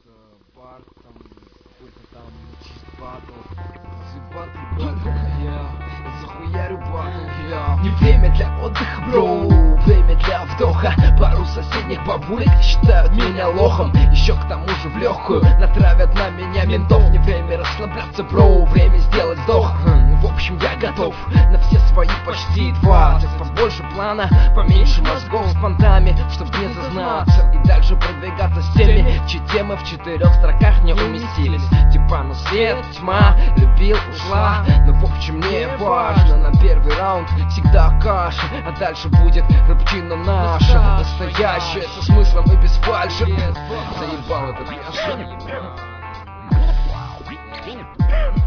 бар, там какой-то там чист батл. Заебатый батл, я захуярю батл, я. Не время для отдыха, бро, время для вдоха. Пару соседних бабулек считают меня лохом. Еще к тому же в легкую натравят на меня ментов. Не время расслабляться, бро, время сделать вдох. В общем, я готов на все свои почти 20. Побольше плана, поменьше мозгов с понтами, чтоб не зазнаться и дальше продвигаться с теми, чьи темы в 4 строках не уместились. Типа, ну свет, тьма, любил, ушла. Но в общем не важно, на первый раунд всегда каша, а дальше будет рыбчина наша, настоящая, со смыслом и без фальши. Заебал этот яшин.